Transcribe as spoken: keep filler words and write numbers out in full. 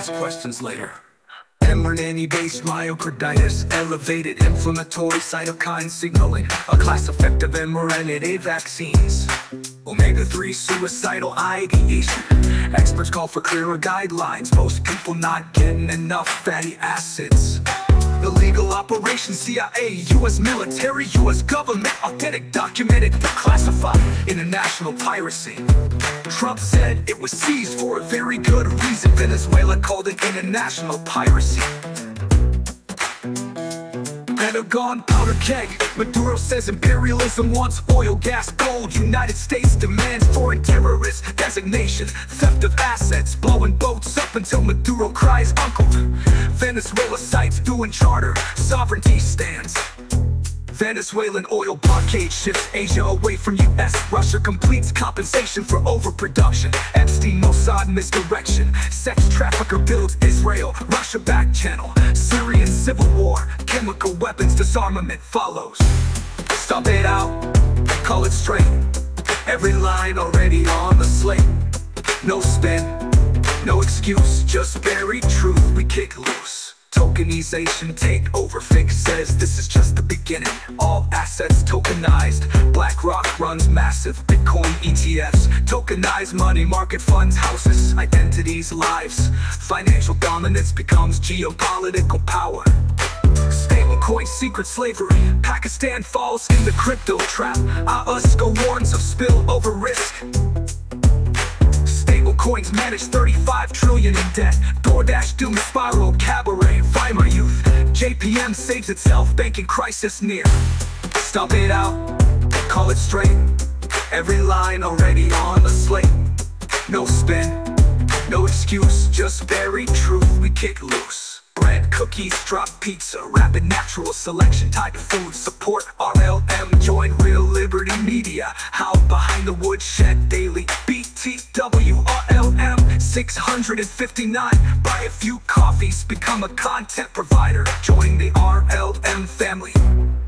ask questions later. mRNA-based myocarditis, elevated inflammatory cytokine signaling, a class effect of mRNA vaccines. omega three suicidal ideation. Experts call for clearer guidelines, most people not getting enough fatty acids. Illegal operation, C I A, U S military, U S government, authentic, documented, classified, international piracy. Trump said it was seized for a very good reason. Venezuela called it international piracy. Pentagon powder keg. Maduro says imperialism wants oil, gas, gold. United States demands foreign terrorist designation. Theft of assets, blowing boats up until Maduro cries uncle. Venezuela cites doing charter, sovereignty stands. Venezuelan oil blockade shifts Asia away from U S Russia completes compensation for overproduction. Epstein Mossad misdirection. Sex trafficker builds Israel, Russia back channel. Syrian civil war, chemical weapons disarmament follows. Stop it out, call it straight. Every line already on the slate. No spin, no excuse, just buried truth we kick loose. Tokenization takeover, Fink says this is just the beginning. All assets tokenized, BlackRock runs massive Bitcoin E T Fs. Tokenized money market funds, houses, identities, lives. Financial dominance becomes geopolitical power. Stablecoin secret slavery, Pakistan falls in the crypto trap. A U S C O warns of spillover risk. Coins manage thirty-five trillion in debt. DoorDash doom spiral, cabaret, Weimar youth. J P M saves itself, banking crisis near. Stop it out, call it straight. Every line already on the slate. No spin, no excuse, just buried truth we kick loose. Bread, cookies, drop pizza, rapid natural selection tied to food. Support R L M, join Real Liberty Media. How behind the woodshed daily. B T W R L M six hundred fifty-nine. Buy a few coffees, become a content provider. Join the R L M family.